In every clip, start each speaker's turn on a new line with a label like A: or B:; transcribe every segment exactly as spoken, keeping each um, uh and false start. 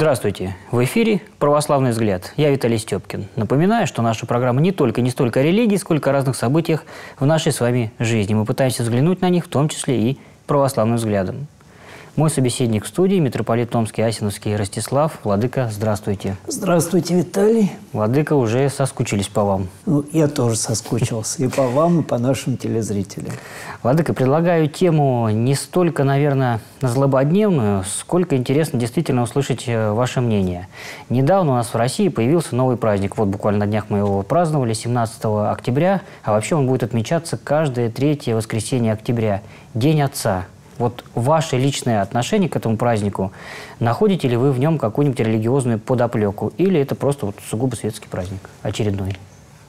A: Здравствуйте! В эфире «Православный взгляд». Я Виталий Степкин. Напоминаю, что наша программа не только не столько о религии, сколько о разных событиях в нашей с вами жизни. Мы пытаемся взглянуть на них, в том числе и православным взглядом. Мой собеседник в студии – митрополит Томский, Асиновский Ростислав. Владыка, здравствуйте.
B: Здравствуйте, Виталий.
A: Владыка, уже соскучились по вам.
B: Ну, я тоже соскучился. И по вам, и по нашим телезрителям.
A: Владыка, предлагаю тему не столько, наверное, злободневную, сколько интересно действительно услышать ваше мнение. Недавно у нас в России появился новый праздник. Вот буквально на днях мы его праздновали, семнадцатого октября. А вообще он будет отмечаться каждое третье воскресенье октября. День Отца. Вот ваше личное отношение к этому празднику, находите ли вы в нем какую-нибудь религиозную подоплеку? Или это просто вот сугубо светский праздник, очередной?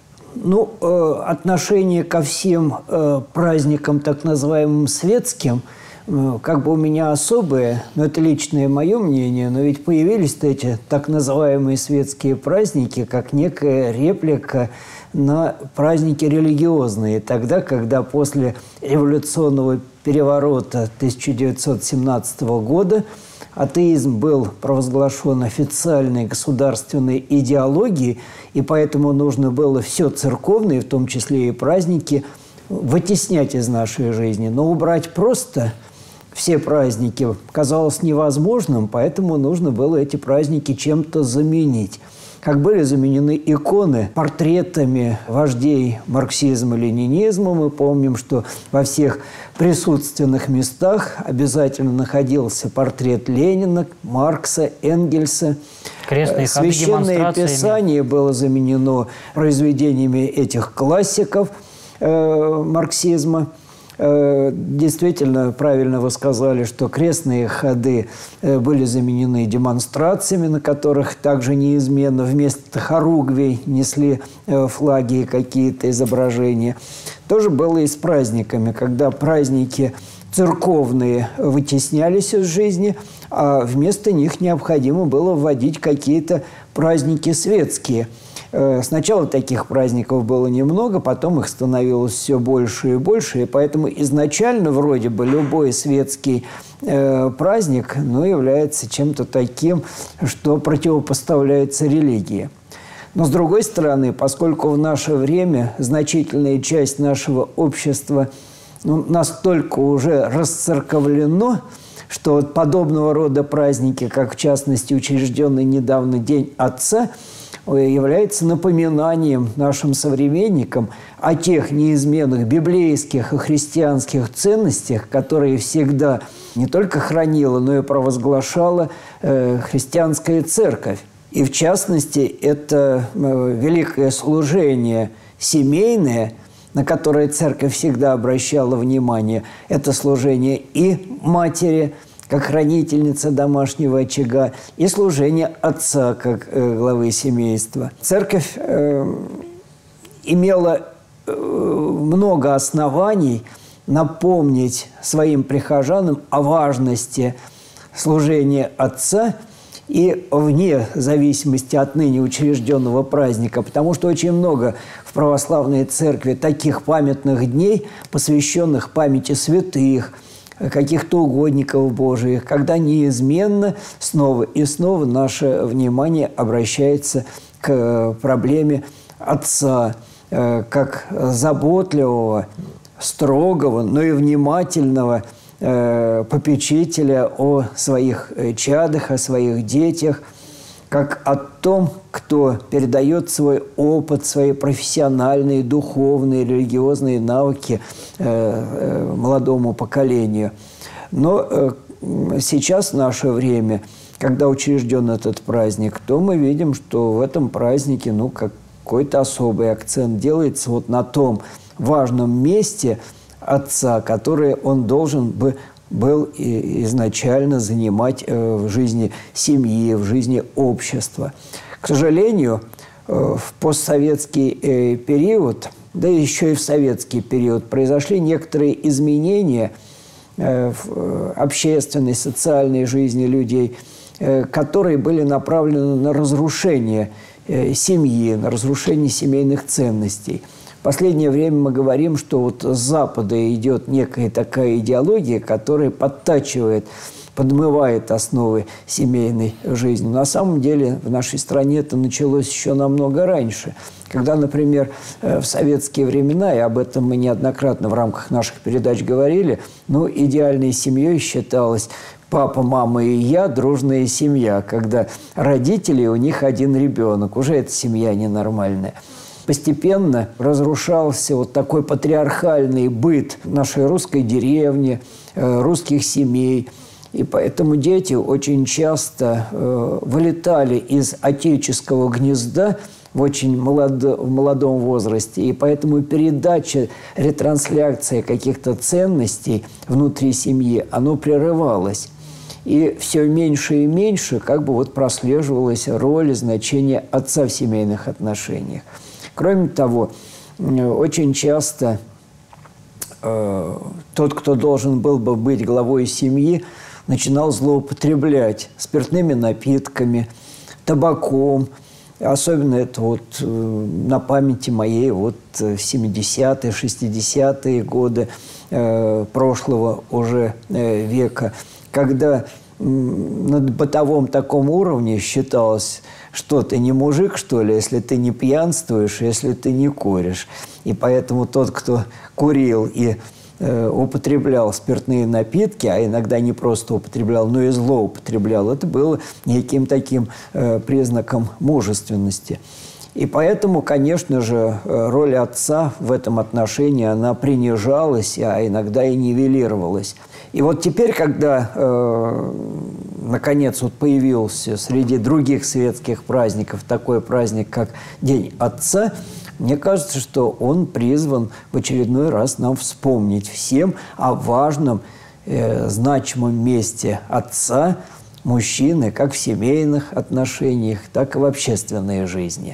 B: Ну, э, отношение ко всем э, праздникам, так называемым светским, э, как бы у меня особое, но это личное мое мнение, но ведь появились-то эти так называемые светские праздники, как некая реплика на праздники религиозные. Тогда, когда после революционного переворота тысяча девятьсот семнадцатого года атеизм был провозглашен официальной государственной идеологией, и поэтому нужно было все церковное, в том числе и праздники, вытеснять из нашей жизни. Но убрать просто все праздники казалось невозможным, поэтому нужно было эти праздники чем-то заменить. Как были заменены иконы портретами вождей марксизма-ленинизма. Мы помним, что во всех присутственных местах обязательно находился портрет Ленина, Маркса, Энгельса.
A: Крестные ходы,
B: Священное Писание было заменено произведениями этих классиков э, марксизма. Действительно, правильно вы сказали, что крестные ходы были заменены демонстрациями, на которых также неизменно вместо хоругвей несли флаги и какие-то изображения. Тоже было и с праздниками, когда праздники церковные вытеснялись из жизни, а вместо них необходимо было вводить какие-то праздники светские. Сначала таких праздников было немного, потом их становилось все больше и больше, и поэтому изначально вроде бы любой светский э, праздник, ну, является чем-то таким, что противопоставляется религии. Но, с другой стороны, поскольку в наше время значительная часть нашего общества ну, настолько уже расцерковлено, что вот подобного рода праздники, как в частности учрежденный недавно День Отца, является напоминанием нашим современникам о тех неизменных библейских и христианских ценностях, которые всегда не только хранила, но и провозглашала э, христианская церковь. И в частности, это э, великое служение семейное, на которое церковь всегда обращала внимание, это служение и матери, как хранительница домашнего очага, и служение отца, как э, главы семейства. Церковь э, имела э, много оснований напомнить своим прихожанам о важности служения отца и вне зависимости от ныне учрежденного праздника, потому что очень много в православной церкви таких памятных дней, посвященных памяти святых, каких-то угодников Божиих, когда неизменно снова и снова наше внимание обращается к проблеме отца, как заботливого, строгого, но и внимательного попечителя о своих чадах, о своих детях, как о том, кто передает свой опыт, свои профессиональные, духовные, религиозные навыки э, э, молодому поколению. Но э, сейчас, в наше время, когда учрежден этот праздник, то мы видим, что в этом празднике ну, какой-то особый акцент делается вот на том важном месте отца, которое он должен бы был изначально занимать в жизни семьи, в жизни общества. К сожалению, в постсоветский период, да еще и в советский период, произошли некоторые изменения в общественной, социальной жизни людей, которые были направлены на разрушение семьи, на разрушение семейных ценностей. В последнее время мы говорим, что вот с Запада идет некая такая идеология, которая подтачивает подмывает основы семейной жизни. На самом деле в нашей стране это началось еще намного раньше. Когда, например, в советские времена, и об этом мы неоднократно в рамках наших передач говорили, ну, идеальной семьей считалось папа, мама и я, дружная семья, когда родители, у них один ребенок. Уже эта семья ненормальная. Постепенно разрушался вот такой патриархальный быт нашей русской деревни, русских семей. И поэтому дети очень часто э, вылетали из отеческого гнезда в очень молодо, в молодом возрасте. И поэтому передача, ретрансляция каких-то ценностей внутри семьи, оно прерывалось. И все меньше и меньше как бы вот прослеживалась роль и значение отца в семейных отношениях. Кроме того, очень часто э, тот, кто должен был бы быть главой семьи, начинал злоупотреблять спиртными напитками, табаком. Особенно это вот э, на памяти моей вот семидесятые, шестидесятые годы э, прошлого уже э, века, когда э, на бытовом таком уровне считалось, что ты не мужик, что ли, если ты не пьянствуешь, если ты не куришь. И поэтому тот, кто курил и э, употреблял спиртные напитки, а иногда не просто употреблял, но и злоупотреблял, это было неким таким э, признаком мужественности. И поэтому, конечно же, роль отца в этом отношении, она принижалась, а иногда и нивелировалась. И вот теперь, когда, э, наконец, вот появился среди других светских праздников такой праздник, как День Отца, мне кажется, что он призван в очередной раз нам вспомнить всем о важном, э, значимом месте отца, мужчины, как в семейных отношениях, так и в общественной жизни.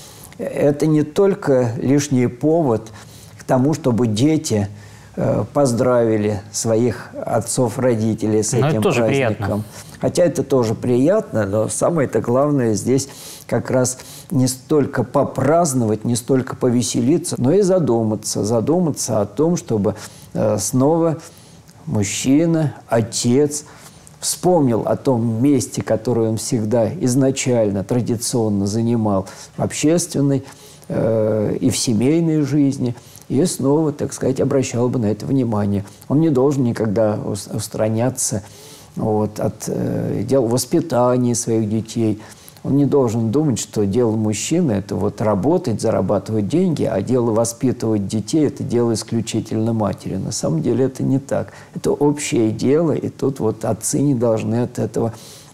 B: Это не только лишний повод к тому, чтобы дети э, поздравили своих отцов-родителей с но этим
A: это тоже
B: праздником.
A: Приятно.
B: Хотя это тоже приятно, но самое-то главное здесь как раз не столько попраздновать, не столько повеселиться, но и задуматься. Задуматься о том, чтобы э, снова мужчина, отец вспомнил о том месте, которое он всегда изначально, традиционно занимал в общественной э, и в семейной жизни, и снова, так сказать, обращал бы на это внимание. Он не должен никогда устраняться вот, от э, дел воспитания своих детей. Он не должен думать, что дело мужчины – это вот работать, зарабатывать деньги, а дело воспитывать детей – это дело исключительно матери. На самом деле это не так. Это общее дело, и тут вот отцы не должны от этого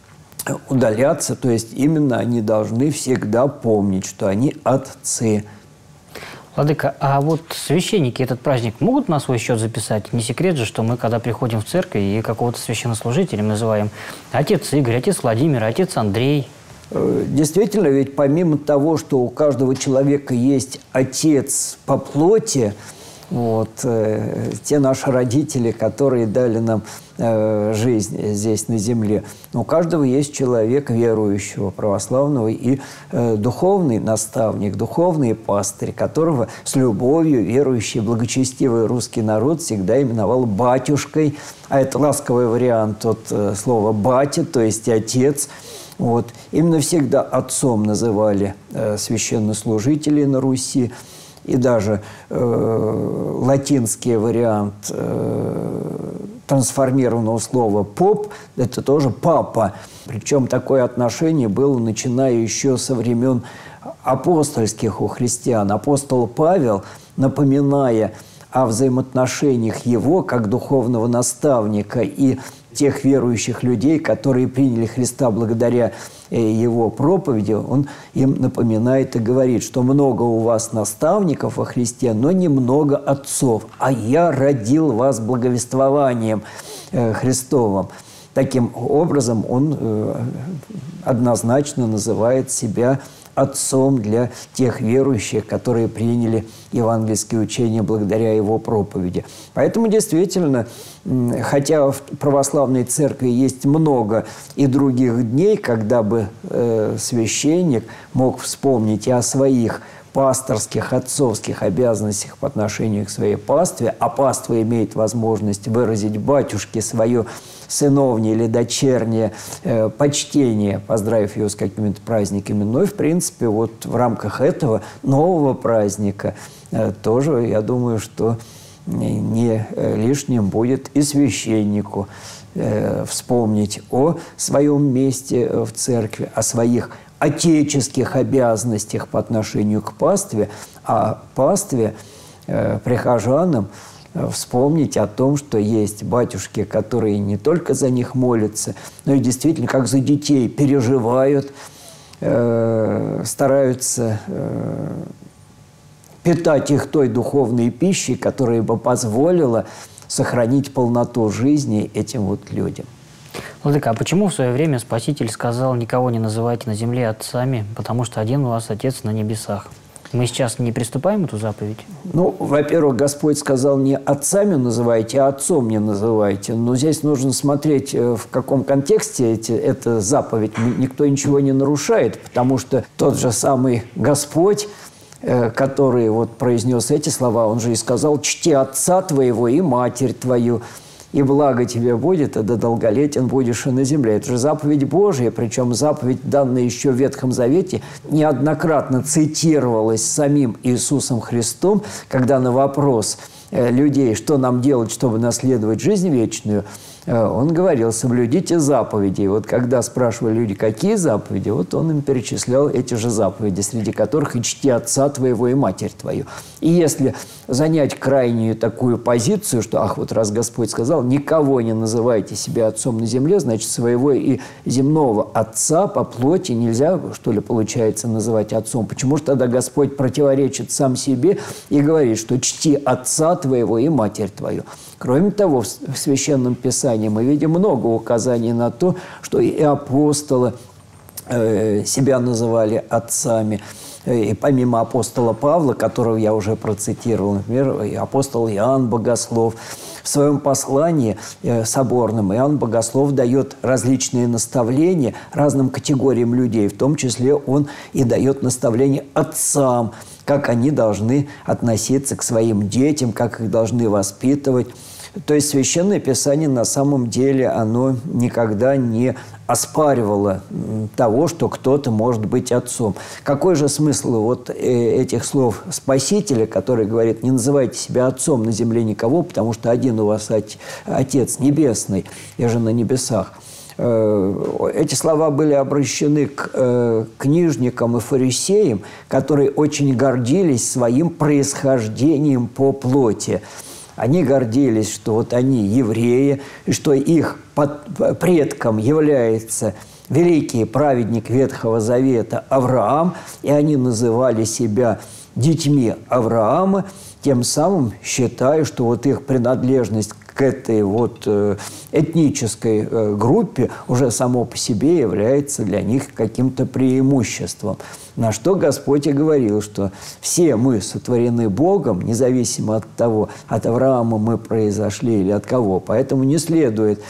B: удаляться. То есть именно они должны всегда помнить, что они отцы.
A: Владыка, а вот священники этот праздник могут на свой счет записать? Не секрет же, что мы, когда приходим в церковь и какого-то священнослужителя называем отец Игорь, отец Владимир, отец Андрей.
B: Действительно, ведь помимо того, что у каждого человека есть отец по плоти, вот, э, те наши родители, которые дали нам э, жизнь здесь на земле, у каждого есть человек верующего, православного и э, духовный наставник, духовный пастырь, которого с любовью верующий, благочестивый русский народ всегда именовал батюшкой, а это ласковый вариант от э, слова «батя», то есть «отец». Вот. Именно всегда отцом называли э, священнослужителей на Руси. И даже э, латинский вариант э, трансформированного слова «поп» – это тоже «папа». Причем такое отношение было начиная еще со времен апостольских у христиан. Апостол Павел, напоминая о взаимоотношениях его как духовного наставника и тех верующих людей, которые приняли Христа благодаря его проповеди, он им напоминает и говорит, что много у вас наставников во Христе, но немного отцов, а я родил вас благовествованием Христовым. Таким образом, он однозначно называет себя отцом для тех верующих, которые приняли евангельские учения благодаря его проповеди. Поэтому действительно, хотя в православной церкви есть много и других дней, когда бы э, священник мог вспомнить и о своих пасторских, отцовских обязанностях по отношению к своей пастве, а паства имеет возможность выразить батюшке свое сыновнее или дочернее э, почтение, поздравив его с какими-то праздниками. Но и, в принципе, вот в рамках этого нового праздника э, тоже, я думаю, что не лишним будет и священнику э, вспомнить о своем месте в церкви, о своих отеческих обязанностях по отношению к пастве, а пастве, э, прихожанам, вспомнить о том, что есть батюшки, которые не только за них молятся, но и действительно, как за детей, переживают, э, стараются э, питать их той духовной пищей, которая бы позволила сохранить полноту жизни этим вот людям.
A: Владыка, а почему в свое время Спаситель сказал: никого не называйте на земле отцами, потому что один у вас Отец на небесах? Мы сейчас не приступаем эту заповедь?
B: Ну, во-первых, Господь сказал: не отцами называйте, а отцом не называйте. Но здесь нужно смотреть, в каком контексте эти, эта заповедь. Никто ничего не нарушает, потому что тот же самый Господь, который вот произнес эти слова, он же и сказал: чти отца твоего и матерь твою, и благо тебе будет, и до долголетен будешь и на земле. Это же заповедь Божья, причем заповедь, данная еще в Ветхом Завете, неоднократно цитировалась самим Иисусом Христом, когда на вопрос людей, что нам делать, чтобы наследовать жизнь вечную, он говорил: соблюдите заповеди. И вот когда спрашивали люди, какие заповеди, вот он им перечислял эти же заповеди, среди которых и чти отца твоего и матерь твою. И если занять крайнюю такую позицию, что, ах, вот раз Господь сказал: никого не называйте себя отцом на земле, значит, своего и земного отца по плоти нельзя, что ли, получается, называть отцом. Почему же тогда Господь противоречит сам себе и говорит, что чти отца твоего и матерь твою? Кроме того, в Священном Писании мы видим много указаний на то, что и апостолы э, себя называли отцами. И помимо апостола Павла, которого я уже процитировал, например, и апостол Иоанн Богослов, в своем послании э, соборном Иоанн Богослов дает различные наставления разным категориям людей, в том числе он и дает наставления отцам, как они должны относиться к своим детям, как их должны воспитывать. То есть Священное Писание на самом деле оно никогда не оспаривало того, что кто-то может быть отцом. Какой же смысл вот этих слов Спасителя, который говорит: не называйте себя отцом на земле никого, потому что один у вас Отец Небесный, я же на небесах. Эти слова были обращены к книжникам и фарисеям, которые очень гордились своим происхождением по плоти. Они гордились, что вот они евреи, и что их предком является великий праведник Ветхого Завета Авраам, и они называли себя детьми Авраама, тем самым считая, что вот их принадлежность к этой вот этнической группе уже само по себе является для них каким-то преимуществом. На что Господь и говорил, что все мы сотворены Богом, независимо от того, от Авраама мы произошли или от кого. Поэтому не следует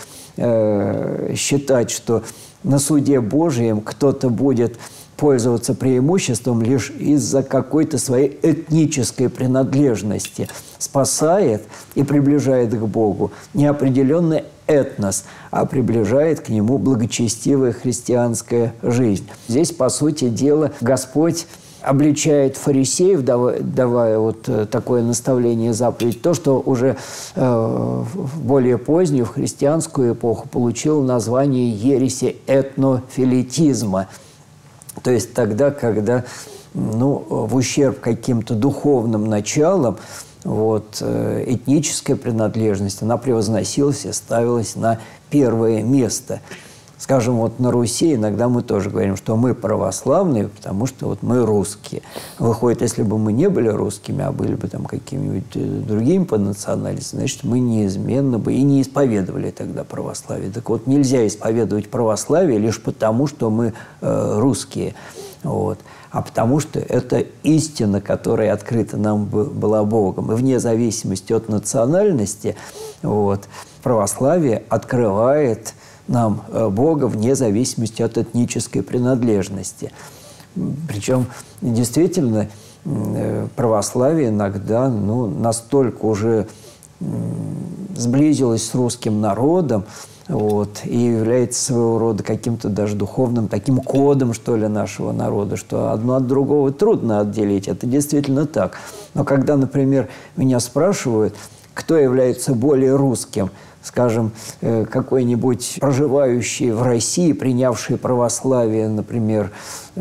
B: э, считать, что на суде Божьем кто-то будет пользоваться преимуществом лишь из-за какой-то своей этнической принадлежности. Спасает и приближает к Богу не определенный этнос, а приближает к Нему благочестивая христианская жизнь. Здесь, по сути дела, Господь обличает фарисеев, давая, давая вот такое наставление, заповедь, то, что уже э, в более позднюю, в христианскую эпоху, получило название ереси этнофилетизма. То есть тогда, когда ну, в ущерб каким-то духовным началам вот, этническая принадлежность, она превозносилась и ставилась на первое место. Скажем, вот на Руси иногда мы тоже говорим, что мы православные, потому что вот мы русские. Выходит, если бы мы не были русскими, а были бы там какими-нибудь другими по национальности, значит, мы неизменно бы и не исповедовали тогда православие. Так вот, нельзя исповедовать православие лишь потому, что мы э, русские. Вот. А потому что это истина, которая открыта нам была Богом. И вне зависимости от национальности вот, православие открывает нам Бога вне зависимости от этнической принадлежности. Причем, действительно, православие иногда ну, настолько уже сблизилось с русским народом, вот, и является своего рода каким-то даже духовным таким кодом, что ли, нашего народа, что одно от другого трудно отделить. Это действительно так. Но когда, например, меня спрашивают, кто является более русским, скажем, какой-нибудь проживающий в России, принявший православие, например,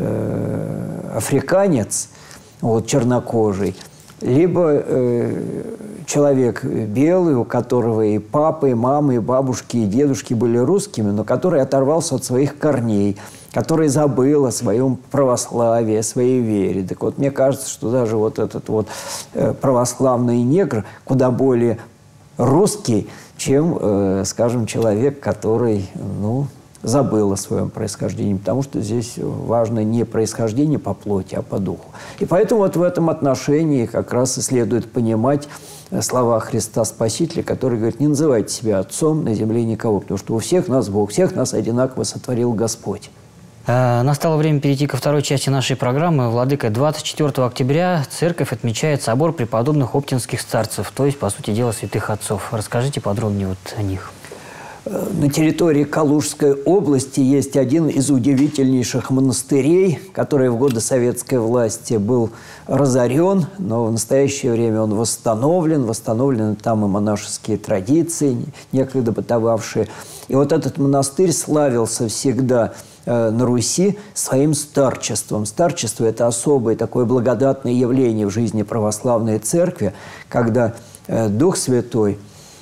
B: африканец, вот, чернокожий, либо э, человек белый, у которого и папа, и мама, и бабушки, и дедушки были русскими, но который оторвался от своих корней, который забыл о своем православии, о своей вере. Так вот, мне кажется, что даже вот этот вот э, православный негр куда более русский, чем, э, скажем, человек, который, ну, забыл о своем происхождении, потому что здесь важно не происхождение по плоти, а по духу. И поэтому вот в этом отношении как раз и следует понимать слова Христа Спасителя, который говорит: не называйте себя отцом на земле никого, потому что у всех нас Бог, всех нас одинаково сотворил Господь.
A: Настало время перейти ко второй части нашей программы. Владыка, двадцать четвёртого октября церковь отмечает собор преподобных оптинских старцев, то есть, по сути дела, святых отцов. Расскажите подробнее вот о них.
B: На территории Калужской области есть один из удивительнейших монастырей, который в годы советской власти был разорен, но в настоящее время он восстановлен. Восстановлены там и монашеские традиции, некогда бытовавшие. И вот этот монастырь славился всегда э, на Руси своим старчеством. Старчество – это особое такое благодатное явление в жизни православной церкви, когда э, Дух Святой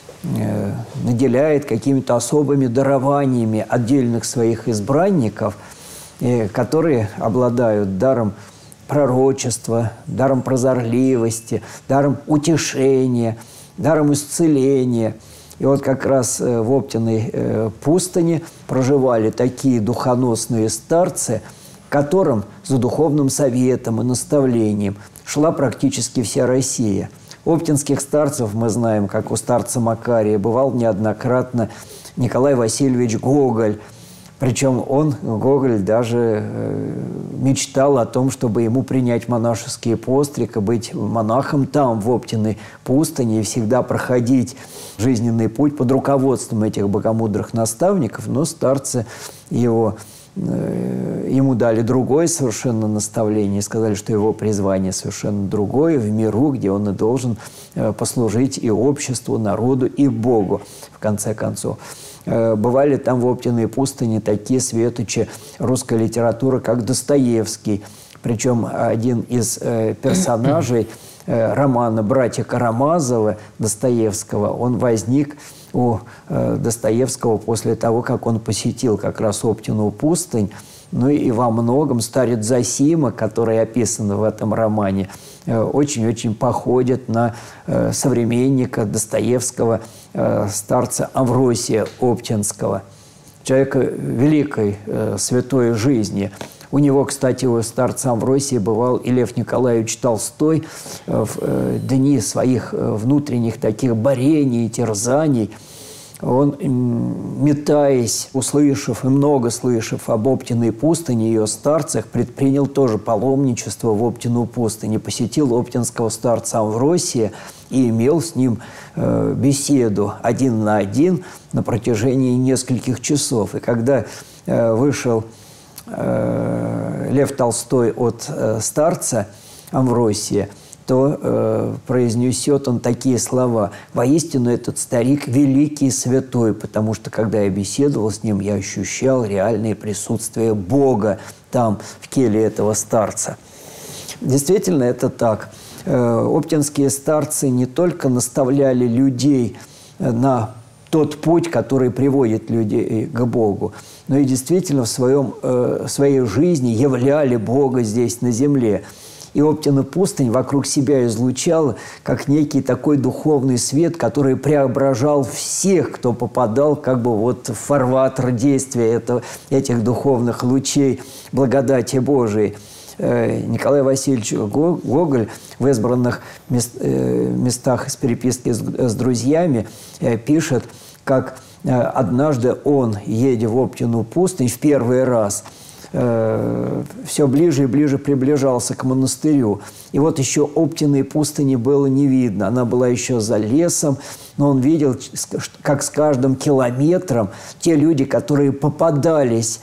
B: наделяет какими-то особыми дарованиями отдельных своих избранников, которые обладают даром пророчества, даром прозорливости, даром утешения, даром исцеления. И вот как раз в Оптиной пустыне проживали такие духоносные старцы, которым за духовным советом и наставлением шла практически вся Россия. Оптинских старцев мы знаем, как у старца Макария, бывал неоднократно Николай Васильевич Гоголь. Причем он, Гоголь, даже э, мечтал о том, чтобы ему принять монашеский постриг и быть монахом там, в Оптиной пустыне, и всегда проходить жизненный путь под руководством этих богомудрых наставников. Но старцы его... Ему дали другое совершенно наставление, сказали, что его призвание совершенно другое, в миру, где он и должен послужить и обществу, народу, и Богу, в конце концов. Бывали там в Оптиной пустыне такие светочи русской литературы, как Достоевский. Причем один из персонажей романа «Братья Карамазовы» Достоевского, он возник у Достоевского после того, как он посетил как раз Оптину пустынь. Ну и во многом старец Зосима, который описан в этом романе, очень-очень походит на современника Достоевского, старца Амвросия Оптинского, человека великой святой жизни. У него, кстати, у старца Амвросия бывал и Лев Николаевич Толстой в дни своих внутренних таких борений и терзаний. Он, метаясь, услышав и много слышав об Оптиной пустыне и ее старцах, предпринял тоже паломничество в Оптину пустыню, посетил оптинского старца Амвросия и имел с ним э, беседу один на один на протяжении нескольких часов. И когда э, вышел э, Лев Толстой от э, старца Амвросия, то э, произнесет он такие слова: «Воистину этот старик великий и святой, потому что, когда я беседовал с ним, я ощущал реальное присутствие Бога там, в келье этого старца». Действительно, это так. Э, оптинские старцы не только наставляли людей на тот путь, который приводит людей к Богу, но и действительно в своем, э, в своей жизни являли Бога здесь, на земле. И Оптина пустынь вокруг себя излучала как некий такой духовный свет, который преображал всех, кто попадал как бы вот в фарватер действия этого, этих духовных лучей благодати Божией. Николай Васильевич Гоголь в избранных местах из переписки с друзьями пишет, как однажды он, едя в Оптину пустынь в первый раз, э, все ближе и ближе приближался к монастырю. И вот еще Оптиной пустыни было не видно. Она была еще за лесом, но он видел, как с каждым километром те люди, которые попадались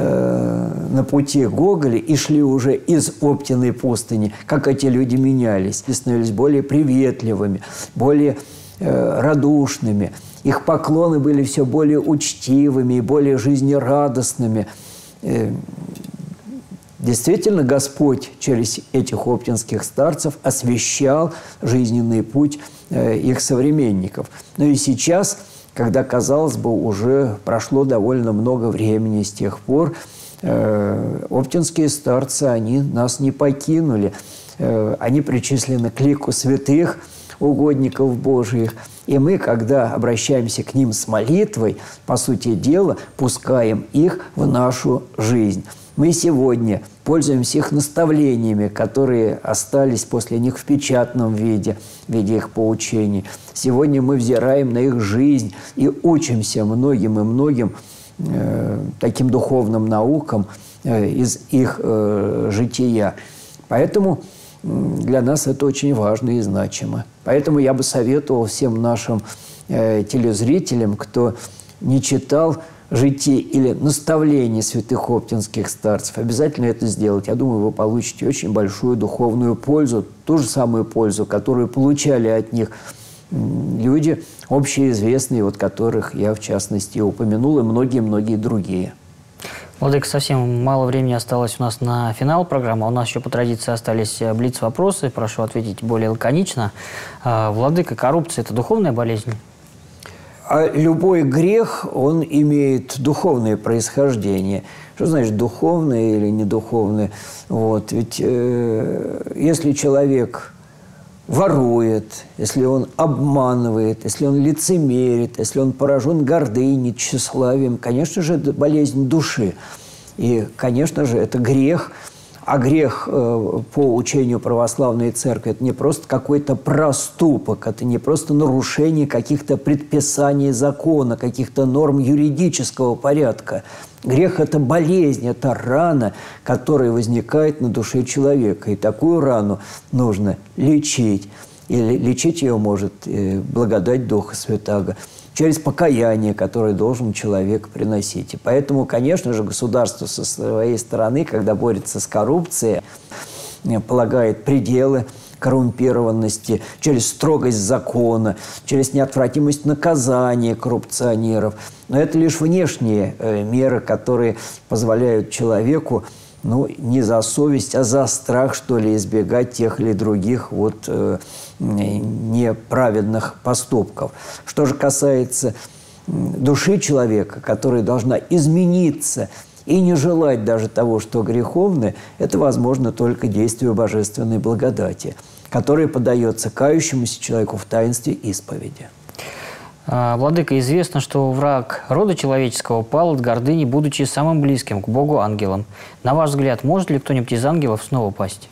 B: э, на пути Гоголя и шли уже из Оптиной пустыни, как эти люди менялись, и становились более приветливыми, более э, радушными. Их поклоны были все более учтивыми и более жизнерадостными. Э, Действительно, Господь через этих оптинских старцев освещал жизненный путь э, их современников. Но и сейчас, когда, казалось бы, уже прошло довольно много времени с тех пор, э, оптинские старцы, они нас не покинули. Э, они причислены к лику святых угодников Божиих. И мы, когда обращаемся к ним с молитвой, по сути дела, пускаем их в нашу жизнь. Мы сегодня пользуемся их наставлениями, которые остались после них в печатном виде, в виде их поучений. Сегодня мы взираем на их жизнь и учимся многим и многим э, таким духовным наукам э, из их э, жития. Поэтому для нас это очень важно и значимо. Поэтому я бы советовал всем нашим э, телезрителям, кто не читал житий или наставлений святых оптинских старцев, обязательно это сделать. Я думаю, вы получите очень большую духовную пользу, ту же самую пользу, которую получали от них люди общеизвестные, вот которых я, в частности, упомянул, и многие-многие другие.
A: Владыка, совсем мало времени осталось у нас на финал программы. У нас еще по традиции остались блиц-вопросы. Прошу ответить более лаконично. Владыка, коррупция – это духовная болезнь?
B: А любой грех, он имеет духовное происхождение. Что значит духовное или недуховное? Вот. Ведь э, если человек ворует, если он обманывает, если он лицемерит, если он поражен гордыней, тщеславием, конечно же, это болезнь души. И, конечно же, это грех. А грех э, по учению православной церкви – это не просто какой-то проступок, это не просто нарушение каких-то предписаний закона, каких-то норм юридического порядка. Грех – это болезнь, это рана, которая возникает на душе человека. И такую рану нужно лечить. И лечить ее может э, благодать Духа Святаго через покаяние, которое должен человек приносить. И поэтому, конечно же, государство со своей стороны, когда борется с коррупцией, полагает пределы коррумпированности через строгость закона, через неотвратимость наказания коррупционеров. Но это лишь внешние э, меры, которые позволяют человеку, ну, не за совесть, а за страх, что ли, избегать тех или других вот, э, неправедных поступков. Что же касается души человека, которая должна измениться и не желать даже того, что греховное, это возможно только действию божественной благодати, которая подается кающемуся человеку в таинстве исповеди.
A: Владыка, известно, что враг рода человеческого пал от гордыни, будучи самым близким к Богу ангелом. На ваш взгляд, может ли кто-нибудь из ангелов снова пасть?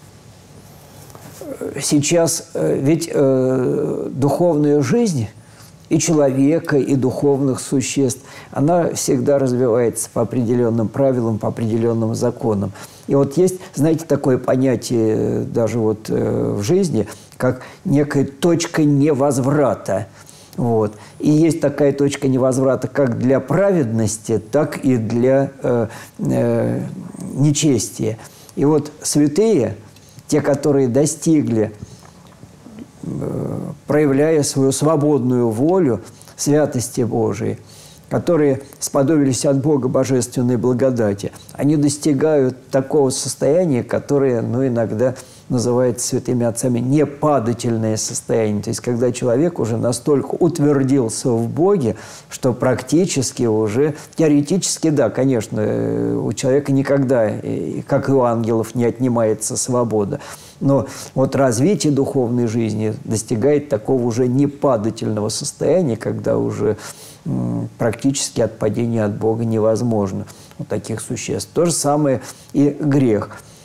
B: Сейчас ведь э, духовная жизнь и человека, и духовных существ, она всегда развивается по определенным правилам, по определенным законам. И вот есть, знаете, такое понятие даже вот э, в жизни, как некая точка невозврата. Вот. И есть такая точка невозврата как для праведности, так и для э, э, нечестия. И вот святые, те, которые достигли, э, проявляя свою свободную волю святости Божией, которые сподобились от Бога божественной благодати, они достигают такого состояния, которое, ну, иногда называется святыми отцами непадательное состояние. То есть, когда человек уже настолько утвердился в Боге, что практически уже, теоретически, да, конечно, у человека никогда, как и у ангелов, не отнимается свобода. Но вот развитие духовной жизни достигает такого уже непадательного состояния, когда уже практически отпадение от Бога невозможно у таких существ. То же самое и грех.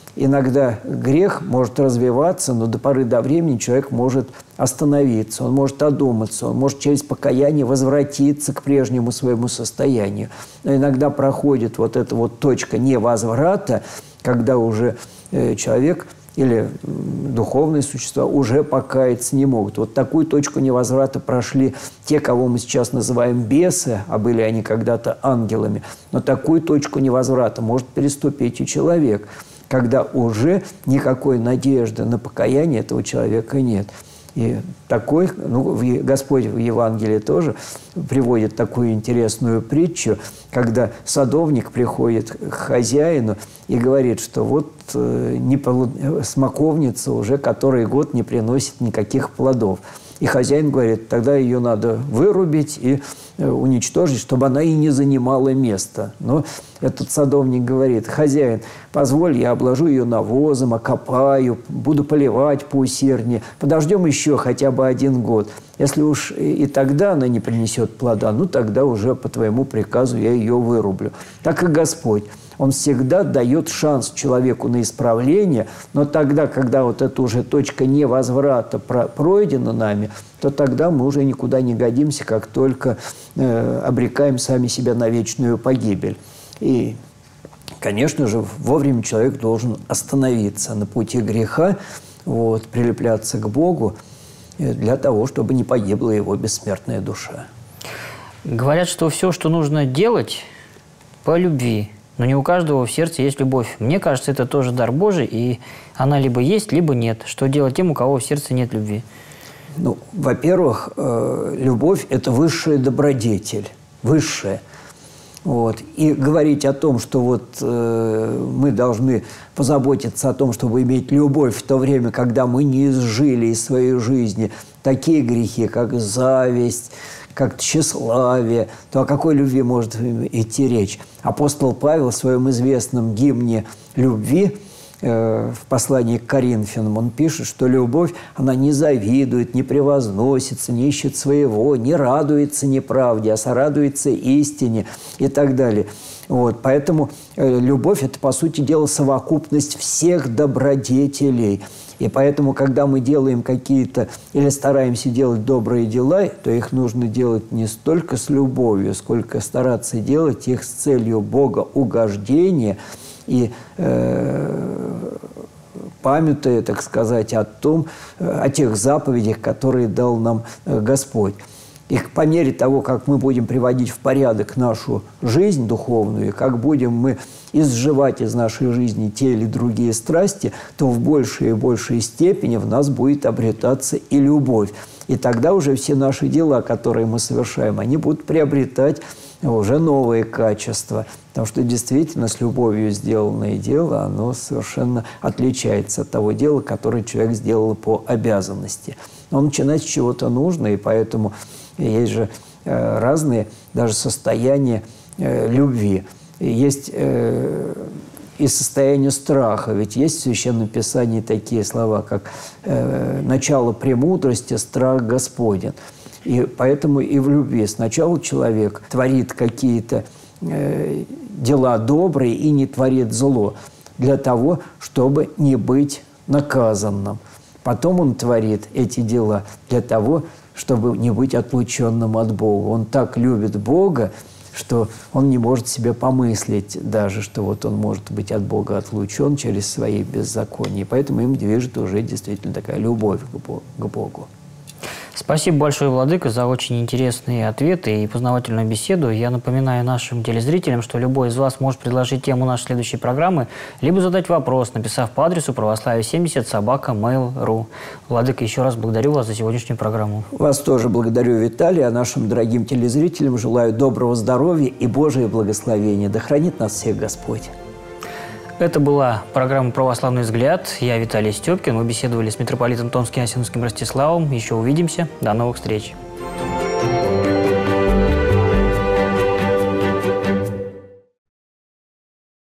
B: иногда грех может развиваться, но до поры до времени человек может остановиться, он может одуматься, он может через покаяние возвратиться к прежнему своему состоянию. Но иногда проходит вот эта вот точка невозврата, когда уже э, человек или духовные существа уже покаяться не могут. Вот такую точку невозврата прошли те, кого мы сейчас называем бесы, а были они когда-то ангелами. Но такую точку невозврата может переступить и человек, когда уже никакой надежды на покаяние этого человека нет. И такой, ну, Господь в Евангелии тоже приводит такую интересную притчу, когда садовник приходит к хозяину и говорит, что вот э, не полу... смоковница уже который год не приносит никаких плодов. И хозяин говорит, тогда ее надо вырубить и уничтожить, чтобы она и не занимала место. Но этот садовник говорит, хозяин, позволь, я обложу ее навозом, окопаю, буду поливать поусерднее, подождем еще хотя бы один год. Если уж и тогда она не принесет плода, ну тогда уже по твоему приказу я ее вырублю. Так и Господь. Он всегда дает шанс человеку на исправление, но тогда, когда вот эта уже точка невозврата пройдена нами, то тогда мы уже никуда не годимся, как только э, обрекаем сами себя на вечную погибель. И, конечно же, вовремя человек должен остановиться на пути греха, вот, прилепляться к Богу для того, чтобы не погибла его бессмертная душа.
A: Говорят, что все, что нужно делать, по любви. Но не у каждого в сердце есть любовь. Мне кажется, это тоже дар Божий, и она либо есть, либо нет. Что делать тем, у кого в сердце нет любви?
B: Ну, во-первых, э, любовь – это высшая добродетель, высшая. Вот. И говорить о том, что вот э, мы должны позаботиться о том, чтобы иметь любовь в то время, когда мы не изжили из своей жизни такие грехи, как зависть, как тщеславие, то о какой любви может идти речь? Апостол Павел в своем известном гимне любви э, в послании к Коринфянам, он пишет, что любовь, она не завидует, не превозносится, не ищет своего, не радуется неправде, а сорадуется истине и так далее. Вот, поэтому э, любовь – это, по сути дела, совокупность всех добродетелей. И поэтому, когда мы делаем какие-то или стараемся делать добрые дела, то их нужно делать не столько с любовью, сколько стараться делать их с целью Бога угождения и э, памятуя, так сказать, о том, о тех заповедях, которые дал нам Господь. И по мере того, как мы будем приводить в порядок нашу жизнь духовную, как будем мы изживать из нашей жизни те или другие страсти, то в большей и большей степени в нас будет обретаться и любовь. И тогда уже все наши дела, которые мы совершаем, они будут приобретать уже новые качества. Потому что действительно с любовью сделанное дело, оно совершенно отличается от того дела, которое человек сделал по обязанности. Но начинать с чего-то нужно, и поэтому есть же э, разные даже состояния э, любви. Есть э, и состояние страха. Ведь есть в Священном Писании такие слова, как э, «начало премудрости – страх Господень». И поэтому и в любви сначала человек творит какие-то э, дела добрые и не творит зло для того, чтобы не быть наказанным. Потом он творит эти дела для того, чтобы не быть отлученным от Бога. Он так любит Бога, что он не может себе помыслить даже, что вот он может быть от Бога отлучен через свои беззакония. Поэтому им движет уже действительно такая любовь к Богу.
A: Спасибо большое, Владыка, за очень интересные ответы и познавательную беседу. Я напоминаю нашим телезрителям, что любой из вас может предложить тему нашей следующей программы, либо задать вопрос, написав по адресу православие семьдесят собака мейл точка ру. Владыка, еще раз благодарю вас за сегодняшнюю программу. Вас тоже благодарю, Виталий, а нашим дорогим телезрителям желаю доброго здоровья и Божие благословения. Да хранит нас всех Господь. Это была программа «Православный взгляд». Я Виталий Степкин. Мы беседовали с митрополитом Томским и Осиновским Ростиславом. Еще увидимся. До новых встреч.